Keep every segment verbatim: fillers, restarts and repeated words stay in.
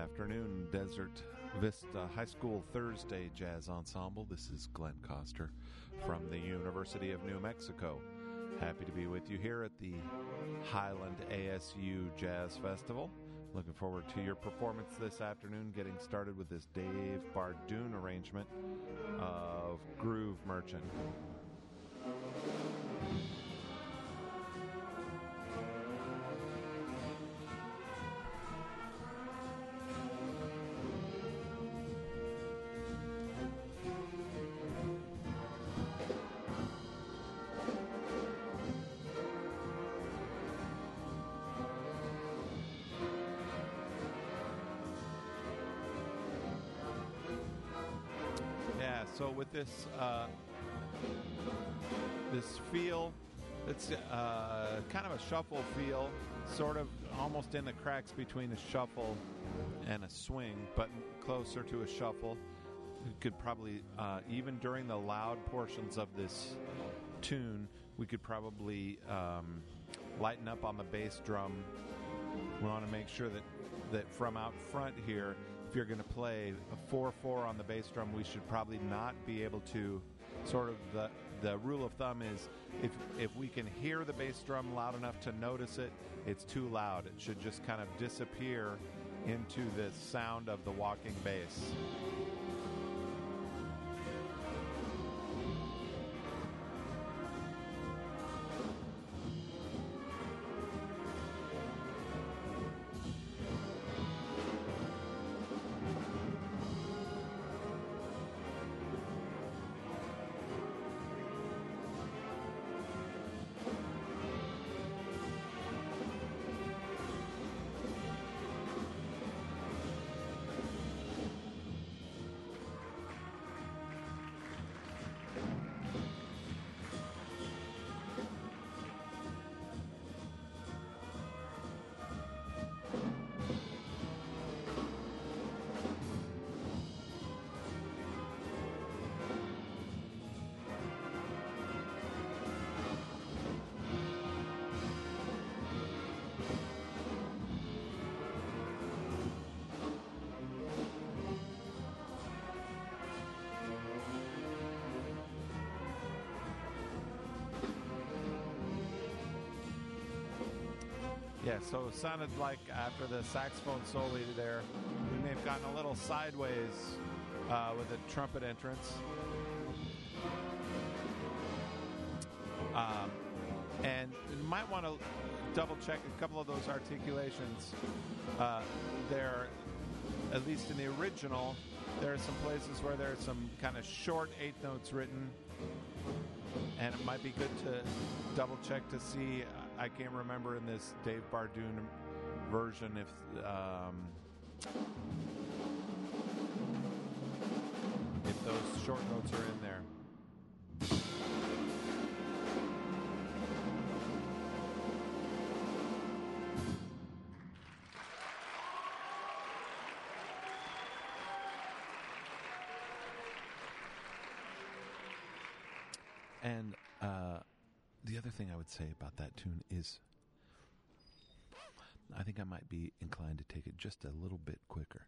afternoon, Desert Vista High School Thursday Jazz Ensemble. This is Glenn Coster from the University of New Mexico. Happy to be with you here at the Highland A S U Jazz Festival. Looking forward to your performance this afternoon, getting started with this Dave Bardoon arrangement of Groove Merchant. So with this uh, this feel, it's uh, kind of a shuffle feel, sort of almost in the cracks between a shuffle and a swing, but closer to a shuffle. We could probably, uh, even during the loud portions of this tune, we could probably um, lighten up on the bass drum. We want to make sure that, that from out front here, if you're going to play a four four on the bass drum, we should probably not be able to, sort of the the rule of thumb is if if we can hear the bass drum loud enough to notice it, it's too loud. It should just kind of disappear into the sound of the walking bass. Yeah, so it sounded like after the saxophone solo there, we may have gotten a little sideways uh, with the trumpet entrance. Um, and you might want to double check a couple of those articulations. Uh, there, at least in the original, there are some places where there are some kind of short eighth notes written, and it might be good to double check to see. I can't remember in this Dave Bardoon version if um, if those short notes are in there. And uh, the other thing I would say about that tune is I think I might be inclined to take it just a little bit quicker.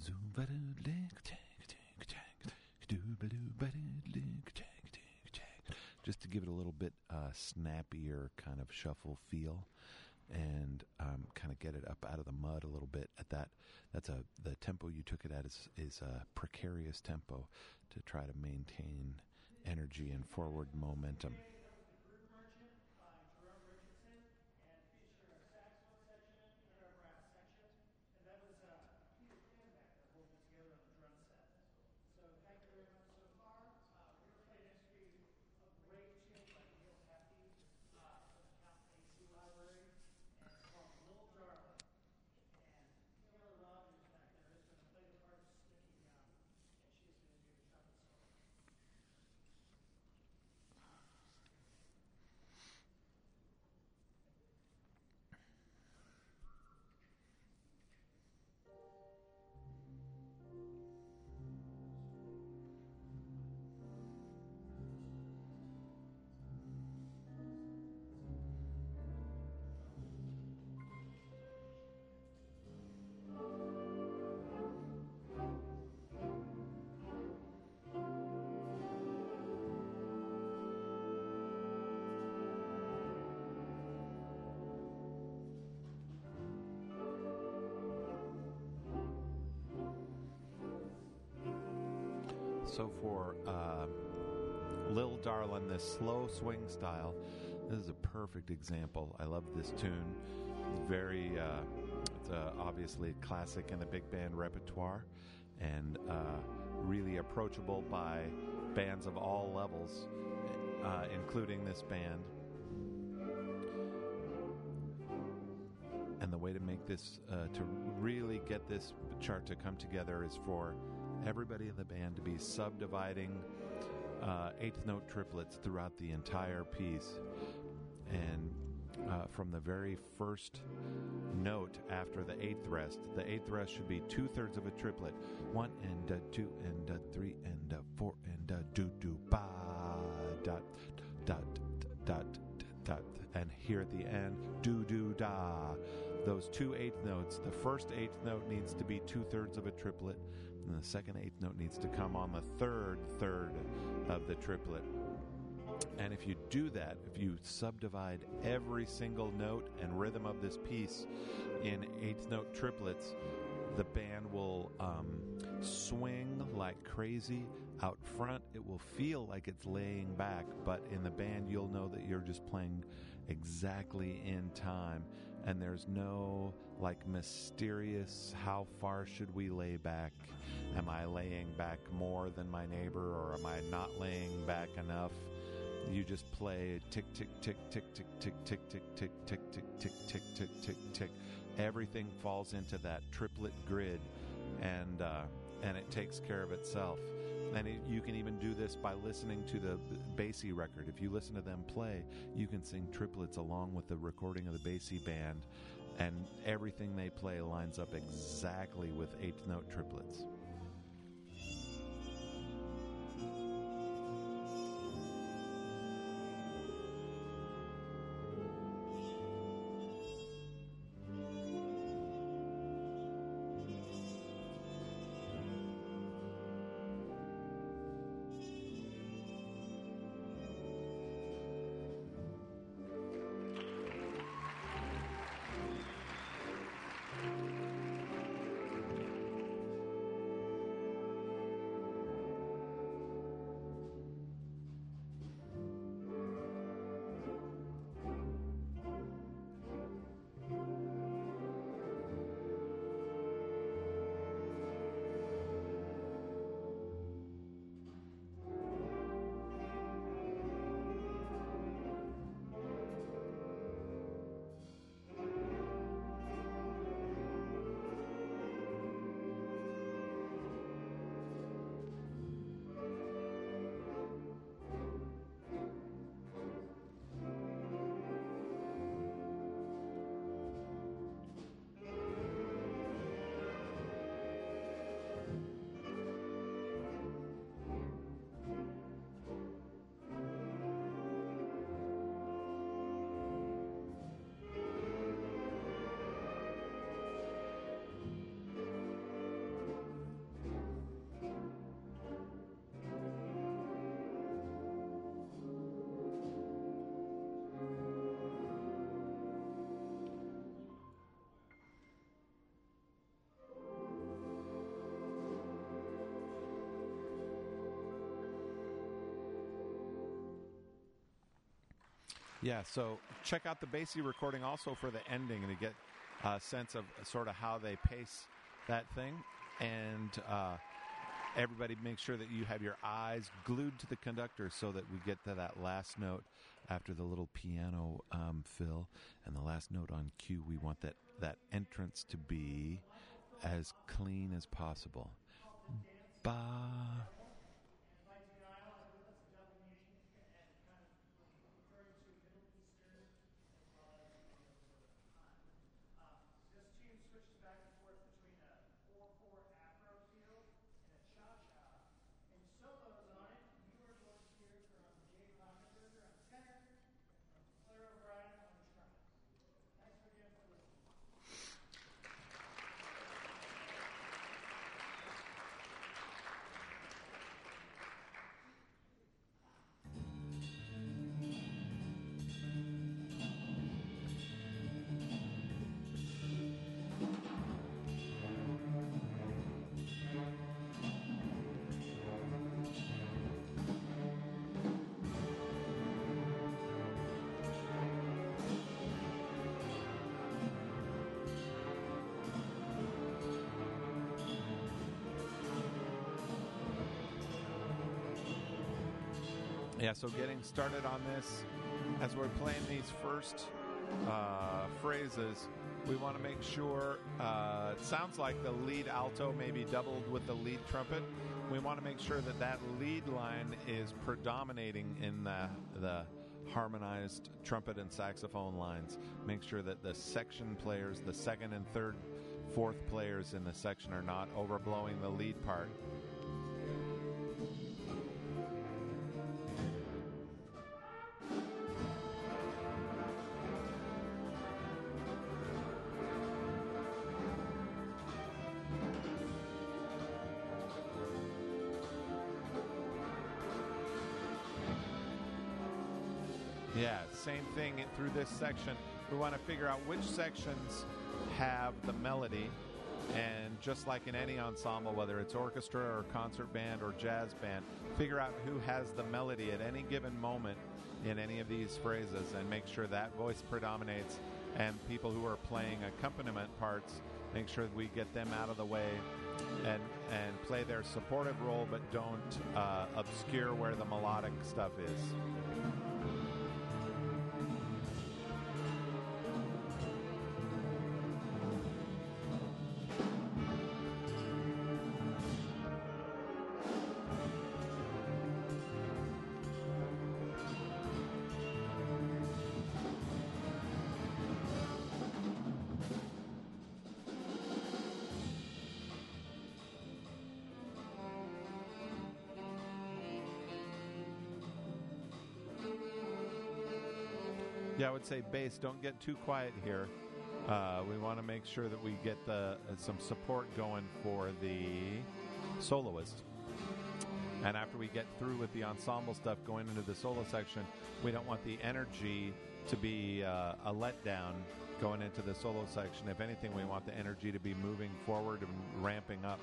Just to give it a little bit uh, snappier kind of shuffle feel, and um, kind of get it up out of the mud a little bit. At that, that's a the tempo you took it at is is a precarious tempo to try to maintain energy and forward momentum. So for uh, Lil Darlin', this slow swing style, this is a perfect example. I love this tune. It's very, uh, it's uh, obviously a classic in the big band repertoire, and uh, really approachable by bands of all levels, uh, including this band. And the way to make this, uh, to really get this chart to come together is for everybody in the band to be subdividing uh, eighth note triplets throughout the entire piece. And uh, from the very first note after the eighth rest, the eighth rest should be two-thirds of a triplet. One and a two and a three and a four and a do-do-ba, dot, dot, dot, dot. And here at the end, do-do-da. Those two eighth notes, the first eighth note needs to be two-thirds of a triplet, and the second eighth note needs to come on the third third of the triplet. And if you do that, if you subdivide every single note and rhythm of this piece in eighth note triplets, the band will um, swing like crazy out front. It will feel like it's laying back, but in the band you'll know that you're just playing exactly in time, and there's no like mysterious how far should we lay back, am I laying back more than my neighbor, or am I not laying back enough? You just play tick tick tick tick tick tick tick tick tick tick tick tick tick tick tick tick. Everything falls into that triplet grid, and uh, and it takes care of itself. And it, you can even do this by listening to the Basie record. If you listen to them play, you can sing triplets along with the recording of the Basie band, and everything they play lines up exactly with eighth note triplets. Yeah, so check out the Basie recording also for the ending, and to get a sense of sort of how they pace that thing. And uh, everybody make sure that you have your eyes glued to the conductor so that we get to that last note after the little piano um, fill. And the last note on cue, we want that, that entrance to be as clean as possible. Ba. Yeah, so getting started on this, as we're playing these first uh, phrases, we want to make sure, uh, it sounds like the lead alto may be doubled with the lead trumpet. We want to make sure that that lead line is predominating in the, the harmonized trumpet and saxophone lines. Make sure that the section players, the second and third, fourth players in the section are not overblowing the lead part. Yeah, same thing through this section. We want to figure out which sections have the melody, and just like in any ensemble, whether it's orchestra or concert band or jazz band, figure out who has the melody at any given moment in any of these phrases and make sure that voice predominates, and people who are playing accompaniment parts, make sure we get them out of the way and and play their supportive role, but don't uh, obscure where the melodic stuff is. Yeah, I would say bass, don't get too quiet here. Uh, we want to make sure that we get the uh, some support going for the soloist. And after we get through with the ensemble stuff going into the solo section, we don't want the energy to be uh, a letdown going into the solo section. If anything, we want the energy to be moving forward and ramping up.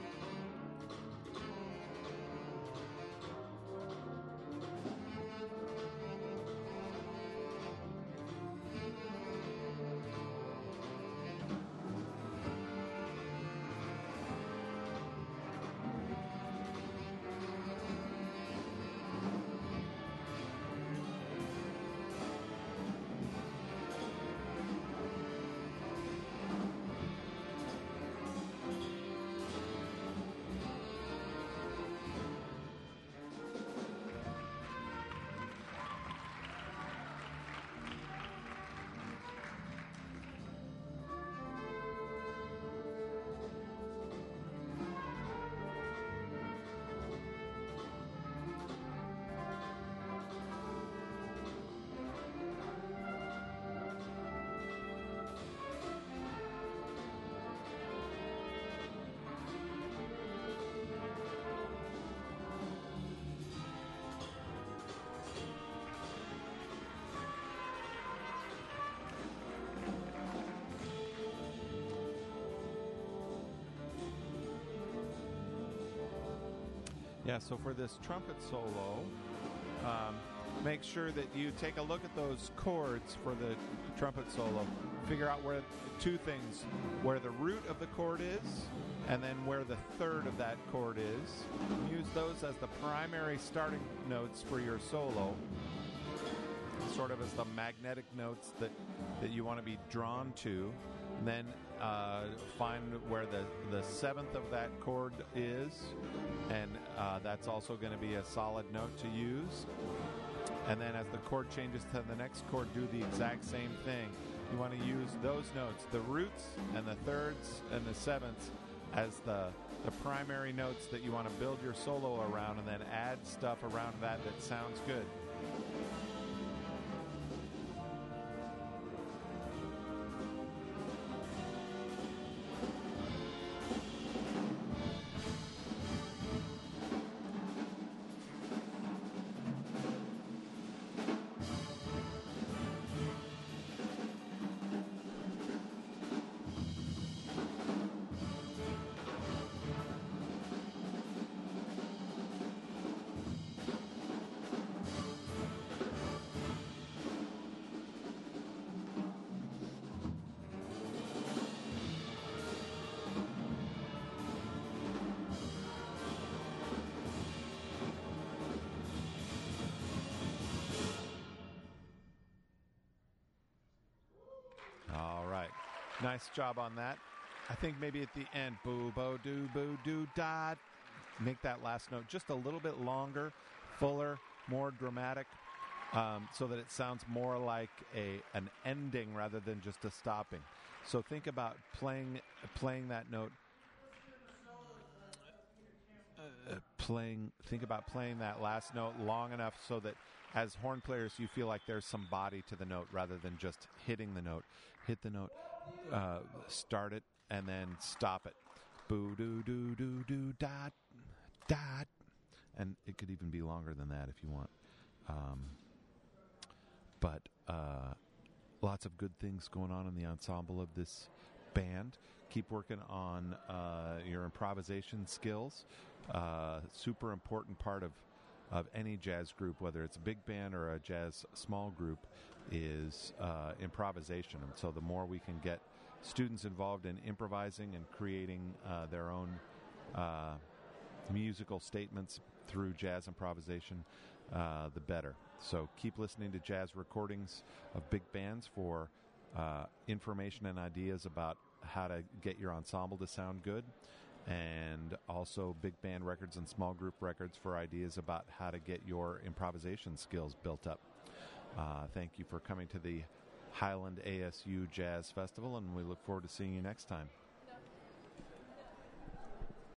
Yeah, so for this trumpet solo, um, make sure that you take a look at those chords for the trumpet solo. Figure out where, two things, where the root of the chord is, and then where the third of that chord is. Use those as the primary starting notes for your solo, sort of as the magnetic notes that, that you want to be drawn to. And then uh, find where the, the seventh of that chord is, and uh, that's also going to be a solid note to use. And then as the chord changes to the next chord, do the exact same thing. You want to use those notes, the roots and the thirds and the sevenths, as the, the primary notes that you want to build your solo around, and then add stuff around that that sounds good. Nice job on that. I think maybe at the end, boo, bo, do, boo, do, dot. Make that last note just a little bit longer, fuller, more dramatic, um, so that it sounds more like a an ending rather than just a stopping. So think about playing playing that note. Uh, playing. Think about playing that last note long enough so that as horn players you feel like there's some body to the note rather than just hitting the note. Hit the note, uh, start it, and then stop it. Boo doo doo doo doo dot dot, and it could even be longer than that if you want. Um, but uh, lots of good things going on in the ensemble of this band. Keep working on uh, your improvisation skills. Uh, super important part of of any jazz group, whether it's a big band or a jazz small group, is uh, improvisation. And so the more we can get students involved in improvising and creating uh, their own uh, musical statements through jazz improvisation, uh, the better. So keep listening to jazz recordings of big bands for uh, information and ideas about how to get your ensemble to sound good, and also big band records and small group records for ideas about how to get your improvisation skills built up. Uh, thank you for coming to the Highland A S U Jazz Festival, and we look forward to seeing you next time.